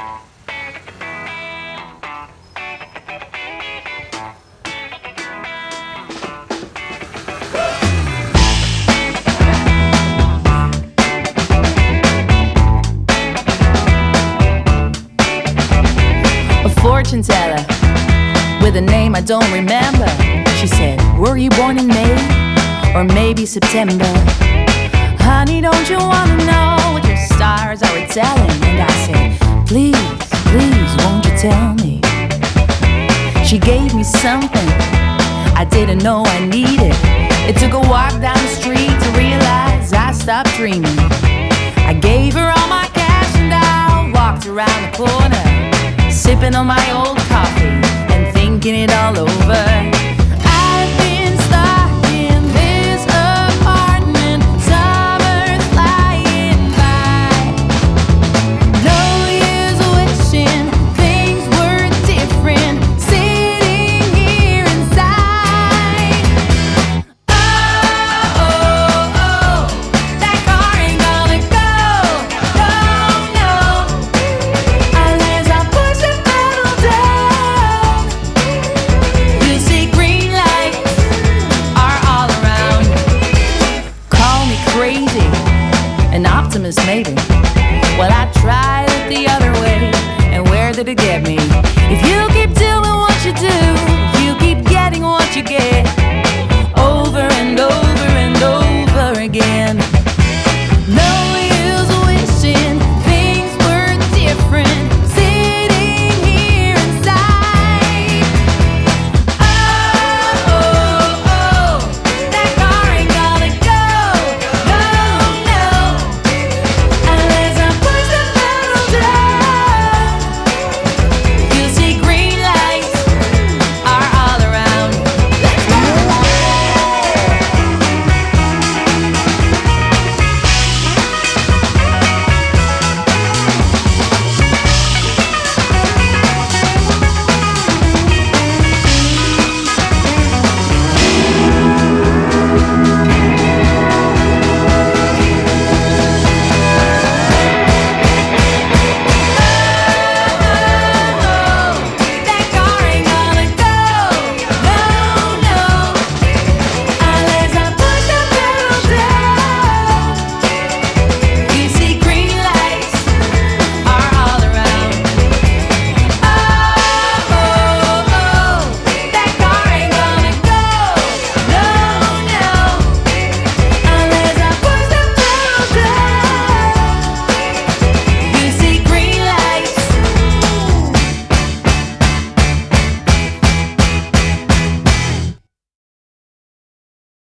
Fortune teller with a name I don't remember. She said, were you born in May or maybe September? Honey, don't you wanna know what your stars are telling? And I said, please, please, won't you tell me? She gave me something I didn't know I needed. It took a walk down the street to realize I stopped dreaming. I gave her all my cash and I walked around the corner, sipping on my old coffee and thinking it all over. I've been stuck in this apartment, summer's flying by. No use wishing things were different, sitting here inside. Oh, oh, oh, that car ain't gonna go, no, no, unless I push the pedal down. You see green lights are all around. Call me crazy, an optimist maybe. Well, I tried it the other way, and where did it get me?